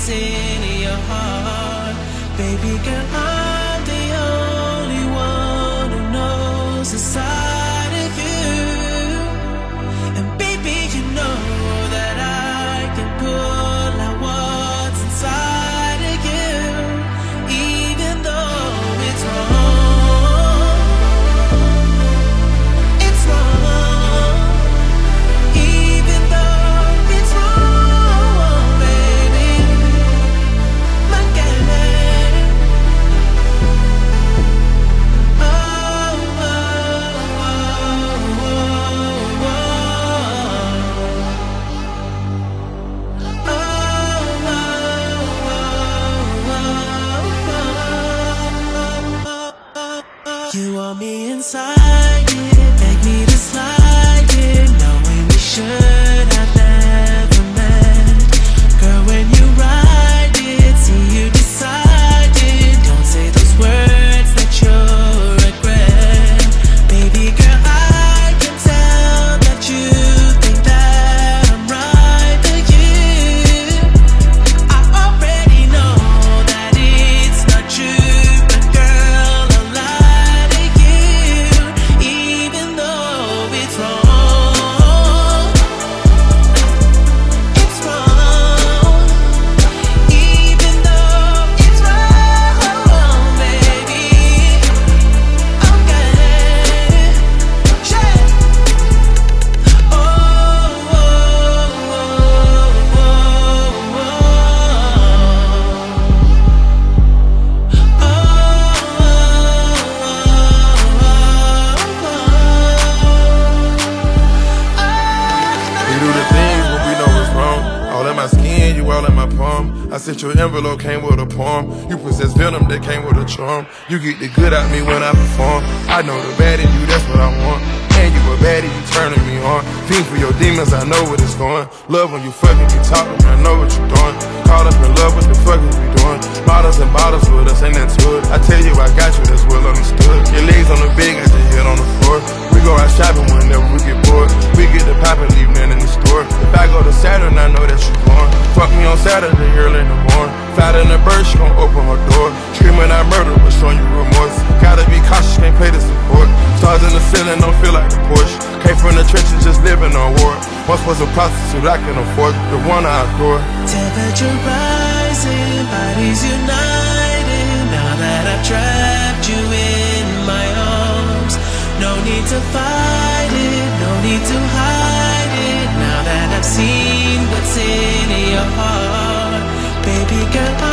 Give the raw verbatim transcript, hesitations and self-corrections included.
what's in your heart. Baby girl, I'm the only one who knows inside of you. And baby, you know that I can pull out what's inside of you, even though it's wrong. It's wrong. Even though it's wrong, baby. Look at it. Oh, oh, oh, oh, oh. You want me inside it, beg me to slide it, knowing we should have never met. Girl, when you ride it, see you decided, don't say those words that you'll regret. Baby girl, I can tell that you think that I'm right for you. I already know that it's not true, but girl, I'll lie to you, even though it's wrong. It's wrong. Even though it's wrong, baby. Okay. Shit. Oh, oh, oh, oh, We do the things when we know it's wrong. All in my skin, you all in my palm. I sent your envelope, came with a poem. You possess venom that came with a charm. You get the good out me when I perform. I know the bad in you, that's what I want. And you a baddie, you turning me on. Fiend for your demons, I know what it's going. Love when you fucking me talking, I know what you're doing. Caught up in love, what the fuck is we doing? Bottles and bottles with us, ain't that to it? I tell you I got you, that's well understood. Your legs on the bed, got your head on the floor. We go out shopping whenever we get bored. We get the pop and leave nothing in the store. If I go to Saturn, I know that you born. Fuck me on Saturday, early in the morning. Fat in the bird, she gon' open her door. Screaming out murder, but showing you remorse. Gotta be cautious, can't pay the support. Stars in the ceiling, don't feel like the Porsche. Came from the trenches, just living on war. Once was a prostitute, I can afford the one I adore. temperature rising, bodies united. Now that I've trapped you in my arms, no need to fight it, no need to hide it. Now that I've seen what's in your heart, baby girl,